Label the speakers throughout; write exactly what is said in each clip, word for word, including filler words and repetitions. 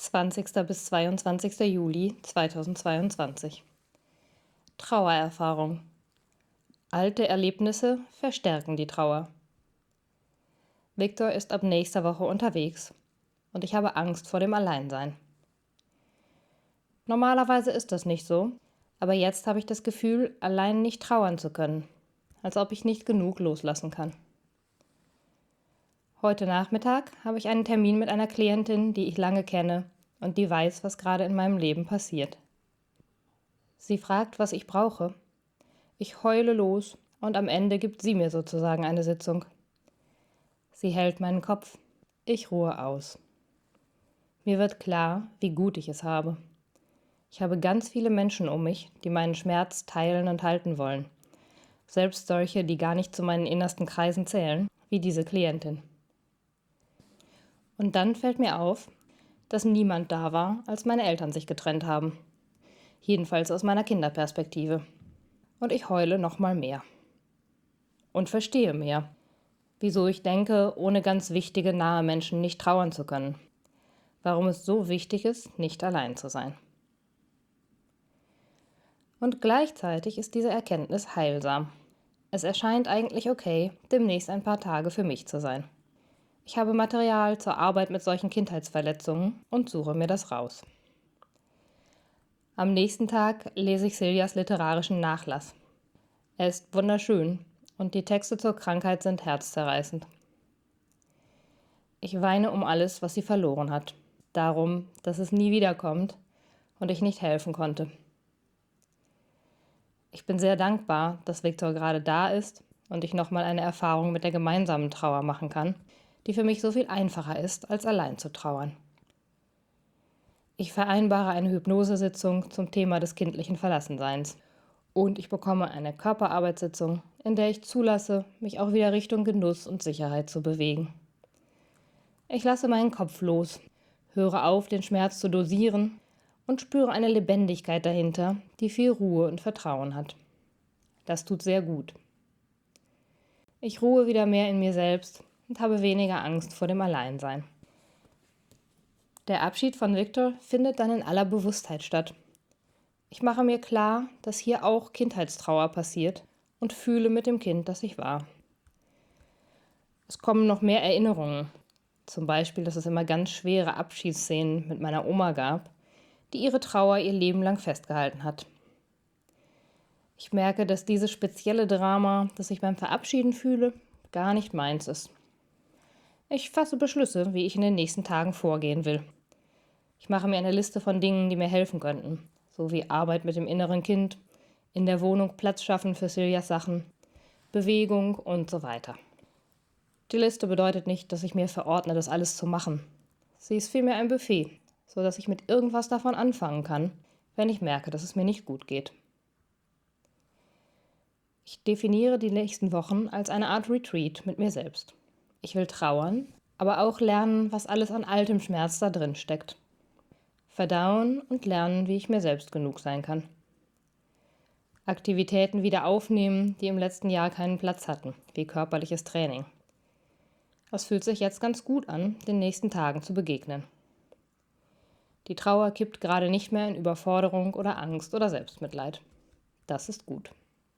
Speaker 1: zwanzigster bis zweiundzwanzigster Juli zweitausendzweiundzwanzig. Trauererfahrung. Alte Erlebnisse verstärken die Trauer. Viktor ist ab nächster Woche unterwegs und ich habe Angst vor dem Alleinsein. Normalerweise ist das nicht so, aber jetzt habe ich das Gefühl, allein nicht trauern zu können, als ob ich nicht genug loslassen kann. Heute Nachmittag habe ich einen Termin mit einer Klientin, die ich lange kenne und die weiß, was gerade in meinem Leben passiert. Sie fragt, was ich brauche. Ich heule los und am Ende gibt sie mir sozusagen eine Sitzung. Sie hält meinen Kopf. Ich ruhe aus. Mir wird klar, wie gut ich es habe. Ich habe ganz viele Menschen um mich, die meinen Schmerz teilen und halten wollen. Selbst solche, die gar nicht zu meinen innersten Kreisen zählen, wie diese Klientin. Und dann fällt mir auf, dass niemand da war, als meine Eltern sich getrennt haben. Jedenfalls aus meiner Kinderperspektive. Und ich heule noch mal mehr. Und verstehe mehr, wieso ich denke, ohne ganz wichtige, nahe Menschen nicht trauern zu können. Warum es so wichtig ist, nicht allein zu sein. Und gleichzeitig ist diese Erkenntnis heilsam. Es erscheint eigentlich okay, demnächst ein paar Tage für mich zu sein. Ich habe Material zur Arbeit mit solchen Kindheitsverletzungen und suche mir das raus. Am nächsten Tag lese ich Siljas literarischen Nachlass. Er ist wunderschön und die Texte zur Krankheit sind herzzerreißend. Ich weine um alles, was sie verloren hat. Darum, dass es nie wiederkommt und ich nicht helfen konnte. Ich bin sehr dankbar, dass Viktor gerade da ist und ich nochmal eine Erfahrung mit der gemeinsamen Trauer machen kann, die für mich so viel einfacher ist, als allein zu trauern. Ich vereinbare eine Hypnosesitzung zum Thema des kindlichen Verlassenseins. Und ich bekomme eine Körperarbeitssitzung, in der ich zulasse, mich auch wieder Richtung Genuss und Sicherheit zu bewegen. Ich lasse meinen Kopf los, höre auf, den Schmerz zu dosieren und spüre eine Lebendigkeit dahinter, die viel Ruhe und Vertrauen hat. Das tut sehr gut. Ich ruhe wieder mehr in mir selbst und habe weniger Angst vor dem Alleinsein. Der Abschied von Viktor findet dann in aller Bewusstheit statt. Ich mache mir klar, dass hier auch Kindheitstrauer passiert und fühle mit dem Kind, das ich war. Es kommen noch mehr Erinnerungen. Zum Beispiel, dass es immer ganz schwere Abschiedsszenen mit meiner Oma gab, die ihre Trauer ihr Leben lang festgehalten hat. Ich merke, dass dieses spezielle Drama, das ich beim Verabschieden fühle, gar nicht meins ist. Ich fasse Beschlüsse, wie ich in den nächsten Tagen vorgehen will. Ich mache mir eine Liste von Dingen, die mir helfen könnten, so wie Arbeit mit dem inneren Kind, in der Wohnung Platz schaffen für Siljas Sachen, Bewegung und so weiter. Die Liste bedeutet nicht, dass ich mir verordne, das alles zu machen. Sie ist vielmehr ein Buffet, so dass ich mit irgendwas davon anfangen kann, wenn ich merke, dass es mir nicht gut geht. Ich definiere die nächsten Wochen als eine Art Retreat mit mir selbst. Ich will trauern, aber auch lernen, was alles an altem Schmerz da drin steckt. Verdauen und lernen, wie ich mir selbst genug sein kann. Aktivitäten wieder aufnehmen, die im letzten Jahr keinen Platz hatten, wie körperliches Training. Es fühlt sich jetzt ganz gut an, den nächsten Tagen zu begegnen. Die Trauer kippt gerade nicht mehr in Überforderung oder Angst oder Selbstmitleid. Das ist gut.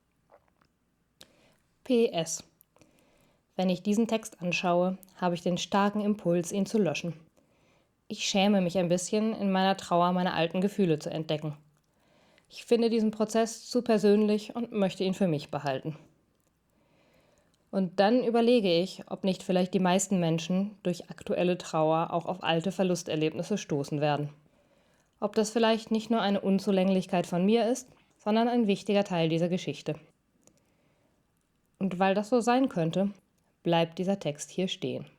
Speaker 1: P S. Wenn ich diesen Text anschaue, habe ich den starken Impuls, ihn zu löschen. Ich schäme mich ein bisschen, in meiner Trauer meine alten Gefühle zu entdecken. Ich finde diesen Prozess zu persönlich und möchte ihn für mich behalten. Und dann überlege ich, ob nicht vielleicht die meisten Menschen durch aktuelle Trauer auch auf alte Verlusterlebnisse stoßen werden. Ob das vielleicht nicht nur eine Unzulänglichkeit von mir ist, sondern ein wichtiger Teil dieser Geschichte. Und weil das so sein könnte, bleibt dieser Text hier stehen.